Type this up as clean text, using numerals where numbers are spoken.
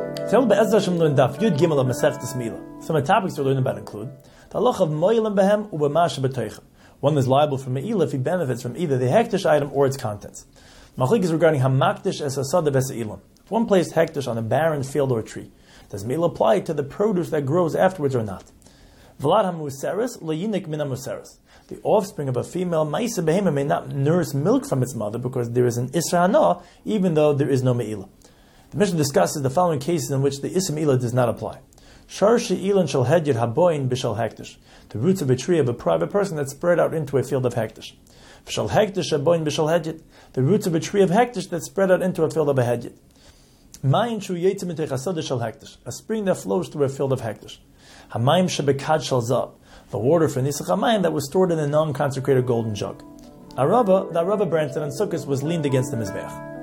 Today Be'ez Hashem learn Daf Yud Gimel of Masechtas Meila. Some of the topics we're learning about include the halacha of mo'ilim behem u'b'masha b'toichem. One is liable for me'ilah if he benefits from either the hektish item or its contents. Machlik is regarding hamakdish es asada v'se'ilim. If one placed hektish on a barren field or tree, does me'ilah apply to the produce that grows afterwards or not? V'lad hamuseres le'inik min hamuseres. The offspring of a female ma'isa behema may not nurse milk from its mother because there is an isra hana, even though there is no me'ilah. The Mishnah discusses the following cases in which the Isra Me'ilah does not apply. Shar she'ilan shel hedyet haboin b'shel hektish. The roots of a tree of a private person that spread out into a field of hektish. V'shel hektish haboin b'shel hedyet. The roots of a tree of hektish that spread out into a field of a hedyet. Mayin shu yetzim mitech hasada shel hektish. A spring that flows through a field of hektish. Hamayim shebekad shel zav. The water for nisach hamayim that was stored in a non-consecrated golden jug. The Arava branch that on Sukkot was leaned against the Mizbeach.